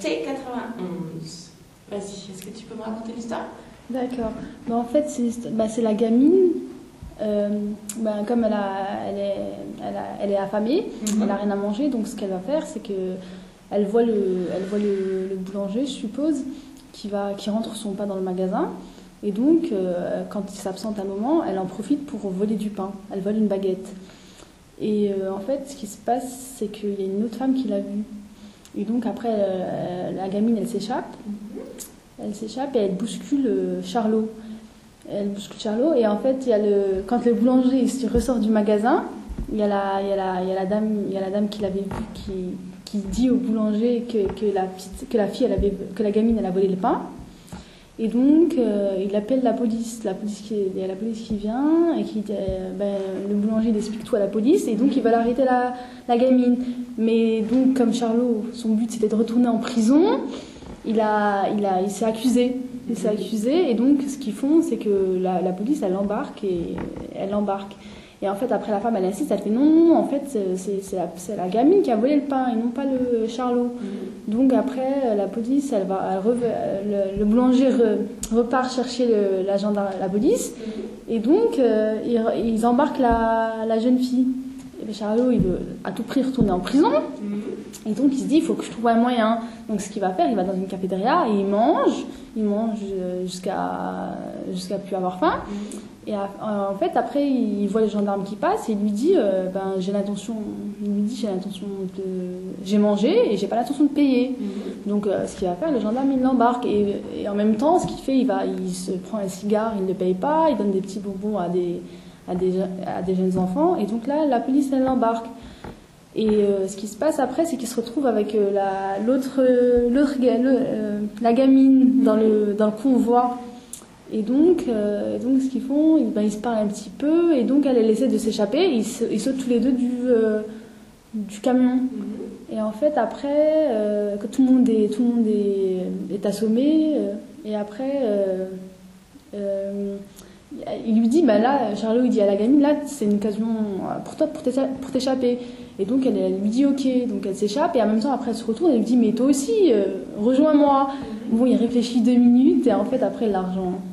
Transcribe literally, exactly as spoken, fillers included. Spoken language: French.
T quatre-vingt-onze. Vas-y, est-ce que tu peux me raconter l'histoire? D'accord. Bah, en fait, c'est bah, la gamine. Euh, bah, comme elle, a, elle, est, elle, a, elle est affamée, mm-hmm. elle n'a rien à manger, donc ce qu'elle va faire, c'est qu'elle voit, le, elle voit le, le boulanger, je suppose, qui, va, qui rentre son pain dans le magasin. Et donc, euh, quand il s'absente un moment, elle en profite pour voler du pain. Elle vole une baguette. Et euh, en fait, ce qui se passe, c'est qu'il y a une autre femme qui l'a vue. Et donc, après, euh, la gamine, elle s'échappe. Elle s'échappe et elle bouscule euh, Charlot. Elle bouscule Charlot. Et en fait, il y a le, quand le boulanger il ressort du magasin, il y a la, il y a la, il y a la, dame, il y a la dame qui l'avait vue qui, qui dit au boulanger que, que, la, petite, que la fille, elle avait, que la gamine, elle a volé le pain. Et donc, euh, il appelle la police. La police qui, il y a la police qui vient et qui, euh, ben, le boulanger il explique tout à la police et donc ils veulent arrêter la, la gamine. Mais donc, comme Charlot, son but c'était de retourner en prison, il, a, il, a, il s'est accusé. Il s'est accusé et donc ce qu'ils font, c'est que la, la police elle l'embarque et elle l'embarque. Et en fait, après la femme elle insiste, elle fait non, non, en fait c'est la, la gamine qui a volé le pain et non pas le Charlot. Mmh. Donc après la police, elle va, elle reve, le, le boulanger re, repart chercher le, la, gendarme, la police mmh. et donc euh, ils, ils embarquent la, la jeune fille. Et le Charlot il veut à tout prix retourner en prison mmh. et donc il se dit il faut que je trouve un moyen. Donc ce qu'il va faire, il va dans une cafétéria et il mange, il mange jusqu'à jusqu'à plus avoir faim. Mmh. Et en fait, après, il voit le gendarme qui passe et il lui dit euh, ben, j'ai l'intention, il lui dit j'ai l'intention de. J'ai mangé et j'ai pas l'intention de payer. Mmh. Donc, euh, ce qu'il va faire, le gendarme, il l'embarque. Et, et en même temps, ce qu'il fait, il, va, il se prend un cigare, il ne le paye pas, il donne des petits bonbons à des, à des, à des jeunes enfants. Et donc là, la police, elle l'embarque. Et euh, ce qui se passe après, c'est qu'il se retrouve avec euh, l'autre, l'autre, euh, la gamine dans le, dans le convoi. Et donc, euh, donc ce qu'ils font, ils, ben, ils se parlent un petit peu, et donc elle, elle essaie de s'échapper, ils, ils sautent tous les deux du, euh, du camion. Mm-hmm. Et en fait, après, euh, que tout le monde est, tout le monde est, est assommé, euh, et après, euh, euh, il lui dit, ben là, Charlot, il dit à la gamine, là, c'est une occasion pour toi, pour t'échapper. Et donc, elle, elle lui dit, ok, donc elle s'échappe, et en même temps, après, elle se retourne, et elle lui dit, mais toi aussi, euh, rejoins-moi. Mm-hmm. Bon, il réfléchit deux minutes, et en fait, après, l'argent...